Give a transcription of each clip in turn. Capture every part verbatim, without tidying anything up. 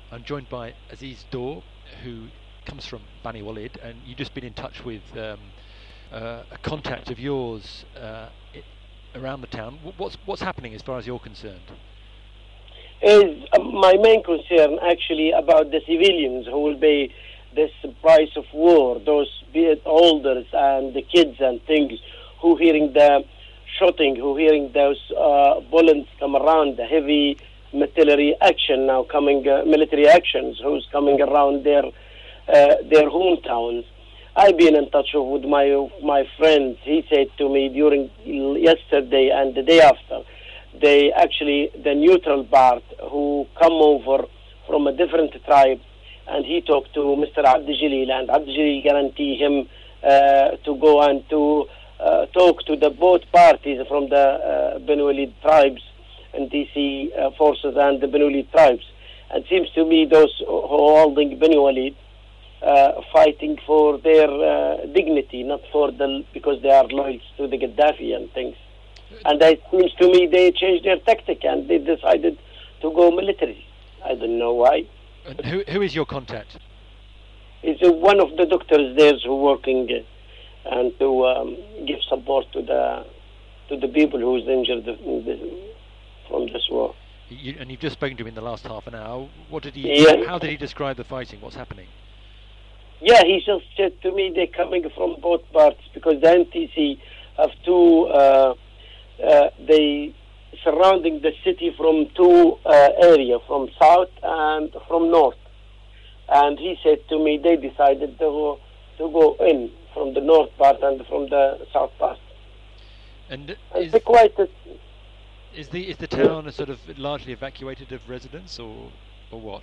I'm joined by Aziz Dor, who comes from Bani Walid, and you've just been in touch with um, uh, a contact of yours uh, it, around the town. What's what's happening as far as you're concerned? Is uh, my main concern actually about the civilians who will pay this price of war, those be it elders and the kids and things who hearing the shooting, who hearing those uh, bullets come around, the heavy military action now coming, uh, military actions, who's coming around their uh, their hometowns. I've been in touch with my my friends. He said to me during yesterday and the day after, they actually, the neutral part who come over from a different tribe, and he talked to Mister Abdi Jalil, and Abdi Jalil guarantee him uh, to go and to uh, talk to the both parties from the uh, Bani Walid tribes and D C uh, forces and the Bani Walid tribes. And it seems to me those who are holding Bani Walid uh, fighting for their uh, dignity, not for the, because they are loyal to the Gaddafi and things. And it seems to me they changed their tactic and they decided to go military. I don't know why. And who who is your contact? It's uh, one of the doctors there who working uh, and to um, give support to the to the people who's injured in this, from this war. You, and you've just spoken to him in the last half an hour. What did he? Yeah. How did he describe the fighting? What's happening? Yeah, he just said to me they're coming from both parts because the N T C have two. Uh, uh, they surrounding the city from two uh, area, from south and from north. And he said to me they decided to go, to go in from the north part and from the south part. And And is, quite a, is the is the town a sort of largely evacuated of residents, or or what?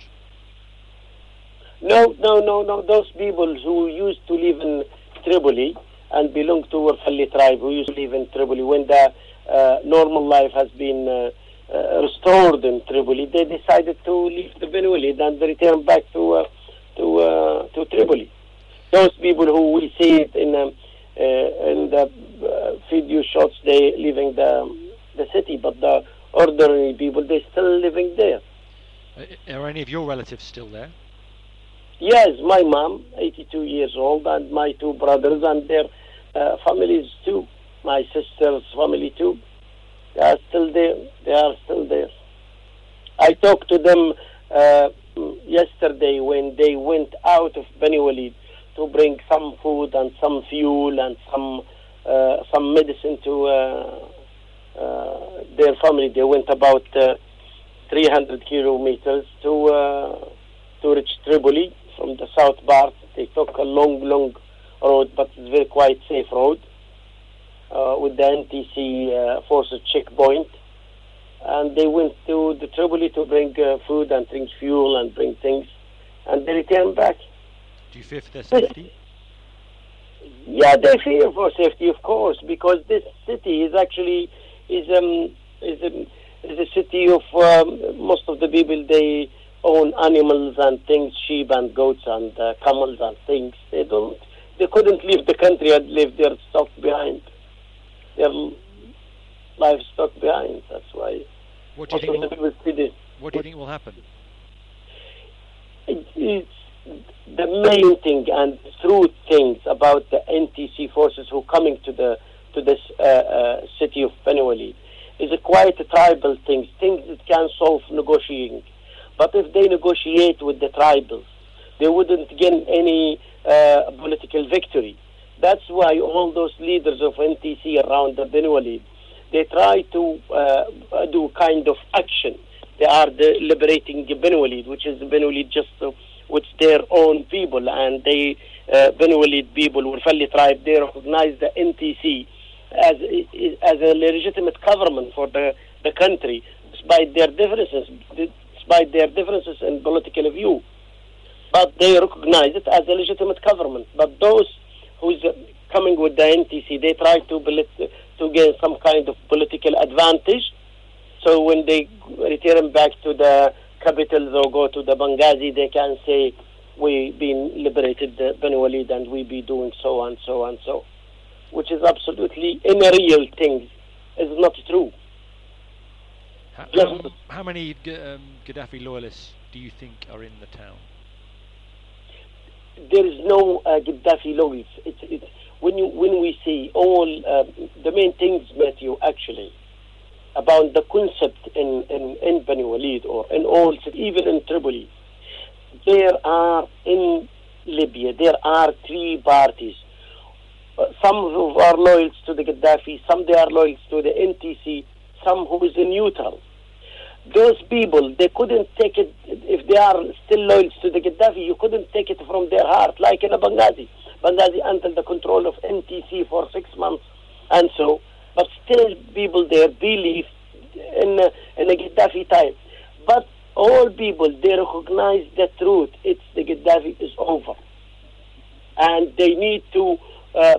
no, no, no, no. Those people who used to live in Tripoli and belong to Warfalli tribe, who used to live in Tripoli, when the uh, normal life has been uh, uh, restored in Tripoli, they decided to leave the Bani Walid and return back to uh, to uh, to Tripoli. Those people who we see it in um, uh, in the uh, video shots, they leaving the the city, but the ordinary people, they still living there. Uh, are any of your relatives still there? Yes, my mom, eighty-two years old, and my two brothers and their uh, families too. My sister's family too. They are still there. They are still there. I talked to them uh, yesterday when they went out of Bani Walid to bring some food and some fuel and some uh, some medicine to uh, uh, their family. They went about uh, three hundred kilometers to uh, to reach Tripoli from the south part. They took a long, long road, but it's very quite safe road uh, with the N T C uh, forces checkpoint. And they went to the Tripoli to bring uh, food and bring fuel and bring things, and they returned back. Do you fear for their safety? Yeah, they fear for safety, of course, because this city is actually is um is a, is a city of um, most of the people. They own animals and things, sheep and goats and uh, camels and things. They don't, they couldn't leave the country and leave their stock behind, their livestock behind. That's why. What do you think? Will, what do you think will happen? It, it's the main thing and true things about the N T C forces who coming to the to this uh, uh, city of Bani Walid is a quite a tribal things, things that can solve negotiating. But if they negotiate with the tribals, they wouldn't gain any uh, political victory. That's why all those leaders of N T C around the Bani Walid, they try to uh, do kind of action. They are the liberating Bani Walid, which is Bani Walid just uh, with their own people, and they uh, Bani Walid people, Warfalli tribe, they recognize the N T C as as a legitimate government for the, the country, despite their differences. By their differences in political view, but they recognize it as a legitimate government. But those who's coming with the N T C, they try to to gain some kind of political advantage. So when they return back to the capitals or go to the Benghazi, they can say, we been liberated the Bani Walid and we be doing so and so and so, which is absolutely in a real thing, is not true. How, Just how, how many G- um, Gaddafi loyalists do you think are in the town? there is no uh, Gaddafi loyals. It's, it's, when you when we see all uh, the main things, Matthew, actually about the concept in, in, in Bani Walid or in all, even in Tripoli, there are in Libya, there are three parties. Uh, some who are loyal to the Gaddafi, some they are loyal to the N T C, some who is neutral. Those people, they couldn't take it, if they are still loyal to the Gaddafi, you couldn't take it from their heart, like in a Benghazi. Benghazi under the control of N T C for six months and so, but still people there believe in a, in a Gaddafi time. But all people, they recognize the truth. It's the Gaddafi is over. And they need to, uh,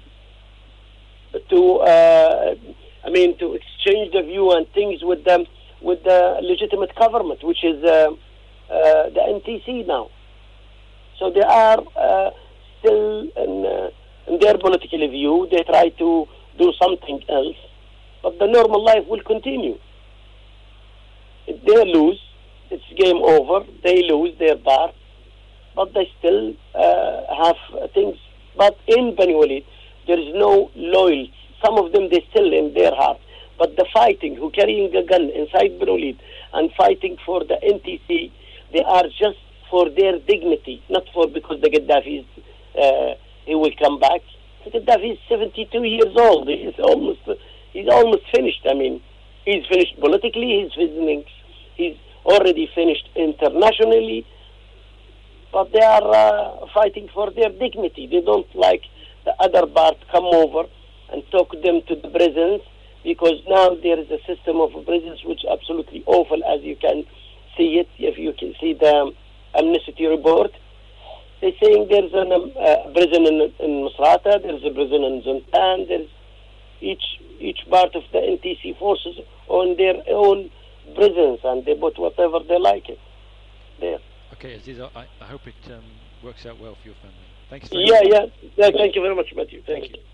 to uh, I mean, to exchange the view and things with them, with the legitimate government, which is uh, uh, the N T C now. So they are uh, still in, uh, in their political view. They try to do something else, but the normal life will continue. If they lose, it's game over. They lose their part, but they still uh, have things. But in Bani Walid, there is no loyalty. Some of them, they still in their heart. But the fighting, who carrying a gun inside Bani Walid and fighting for the N T C, they are just for their dignity, not for because the Gaddafi is, uh, he will come back. The Gaddafi is seventy-two years old. He's almost, he's almost finished. I mean, he's finished politically. He's finished. He's already finished internationally. But they are uh, fighting for their dignity. They don't like the other part come over and talk them to the prisons, because now there is a system of prisons which is absolutely awful, as you can see it. If you can see the Amnesty report, they're saying there's a um, uh, prison in, in Misrata, there's a prison in Zuntan, there's each each part of the N T C forces on their own prisons, and they put whatever they like it there. Okay, Aziz, I, I hope it um, works out well for your family. Thanks very yeah, much. Yeah, yeah. Thank you very much, Matthew. Thank, thank you. you.